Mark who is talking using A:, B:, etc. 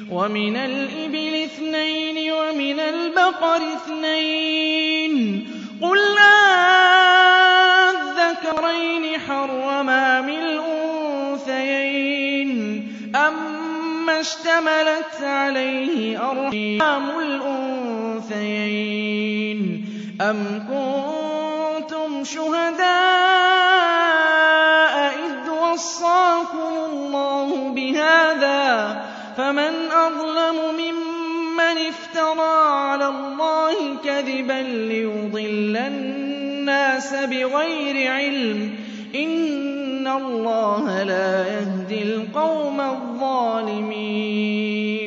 A: ومن الإبل 2 ومن البقر 2 قل أَذَّكَرَيْنِ حَرَّمَ أَمِ الْأُنثَيَيْنِ أَمَّا اشْتَمَلَتْ عَلَيْهِ أَرْحَامُ الْأُنثَيَيْنِ أَمْ كُنتُمْ شُهَدَاءَ إِذْ وَصَّاكُمُ اللَّهُ بِهَٰذَا ۚ فَمَنْ أَظْلَمُ مِمَّنِ افْتَرَىٰ عَلَى اللَّهِ كَذِبًا لِّيُضِلَّ النَّاسَ بِغَيْرِ عِلْمٍ ۗ إِنَّ اللَّهَ لَا يَهْدِي الْقَوْمَ الظَّالِمِينَ